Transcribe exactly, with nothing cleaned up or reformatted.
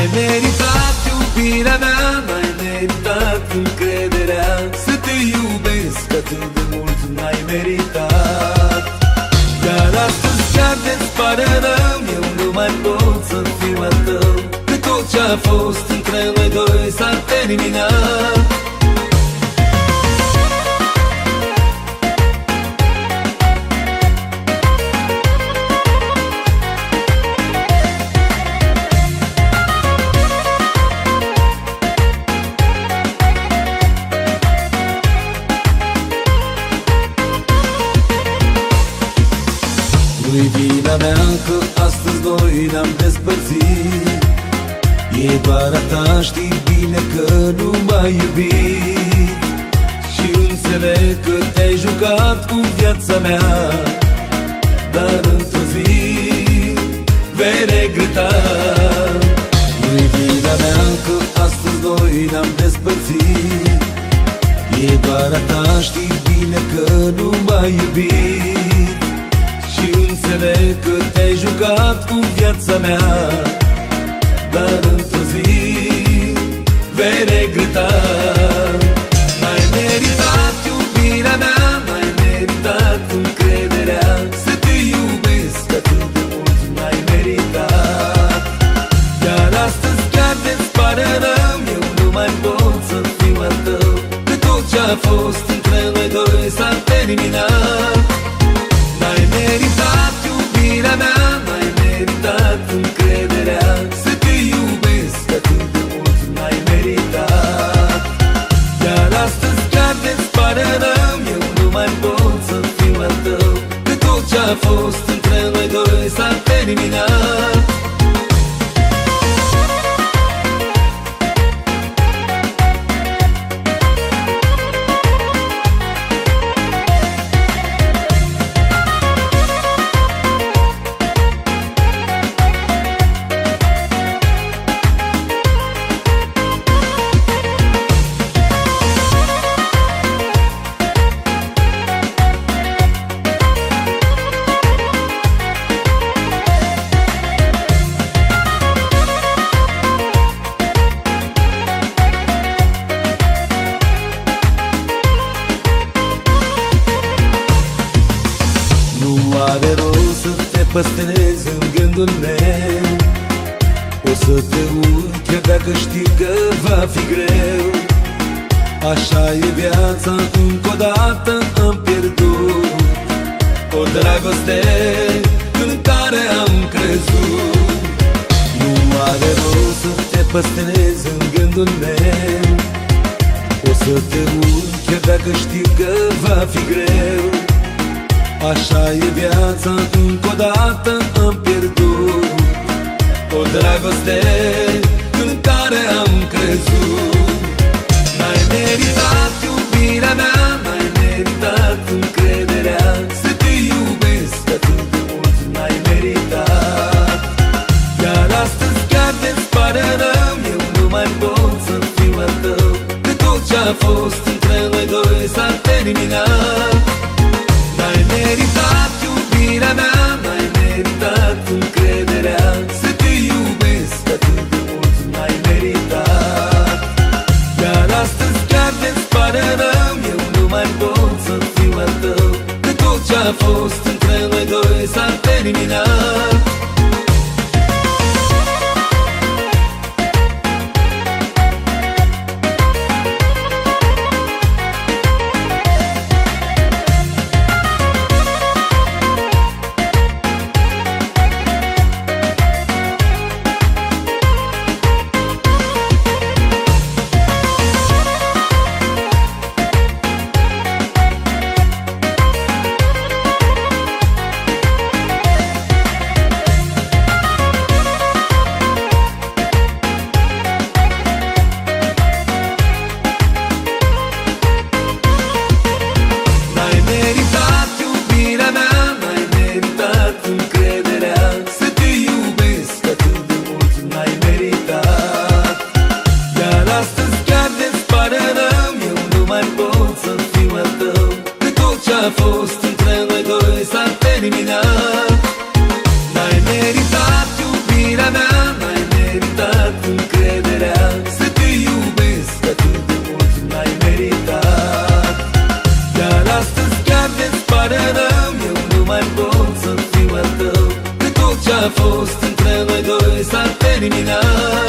N-ai meritat iubirea mea, n-ai meritat încrederea, să te iubesc atât de mult, n-ai meritat. Dar astăzi chiar de-ți pare rău, eu nu mai pot să fiu al tău, că tot ce-a fost între noi doi s-a terminat. Nu-i vina mea că astăzi noi ne-am despărțit, e doar a ta, știi bine că nu m-ai iubit. Și înțeleg că te-ai jucat cu viața mea, dar într-o zi vei regreta. Nu-i vina mea că astăzi noi ne-am despărțit, e doar a ta, știi bine că nu m-ai iubit. Și înțeleg că te-ai jucat cu viața mea, dar într-o zi vei regreta. N-ai meritat iubirea mea, n-ai meritat încrederea, să te iubesc atât de mult, n-ai meritat. Dar astăzi chiar de-ți pare rău, eu nu mai pot să fiu al tău, că tot ce-a fost între noi doi s-a terminat. N-ai meritat iubirea mea, n-ai meritat încrederea, să te iubesc atât de mult, n-ai meritat. Dar astăzi chiar de-ți pare rău, eu nu mai pot să fiu al tău, că tot ce-a fost între noi doi s-a terminat. Nu are rost să te păstrezi în gândul meu, o să te uit chiar dacă știi că va fi greu. Așa e viața, încă o dată am pierdut o dragoste în care am crezut. Nu are rost să te păstrezi în gândul meu, o să te uit chiar dacă știi că va fi greu. Așa e viața, încă o dată am pierdut o dragoste în care am crezut. N-ai meritat iubirea mea, n-ai meritat încrederea, să te iubesc atât de mult, n-ai meritat. Iar astăzi chiar de-ți pare rău, eu nu mai pot să fiu al tău, că tot ce-a fost între noi doi s-a terminat. N-ai meritat iubirea mea, n-ai meritat încrederea, să te iubesc atât de mult, n-ai meritat. Iar astăzi chiar de-ți pare rău, eu nu mai pot să fiu al tău, că tot ce-a fost între noi doi s-a terminat. a fost între noi doi s-a terminat. N-ai meritat iubirea mea, n-ai meritat dat încrederea să te iubesc atât de mult n-ai meritat. Dar astăzi chiar de-ți pare rău, eu nu mai pot să fiu al tău, că tot ce-a fost între noi doi s-a terminat.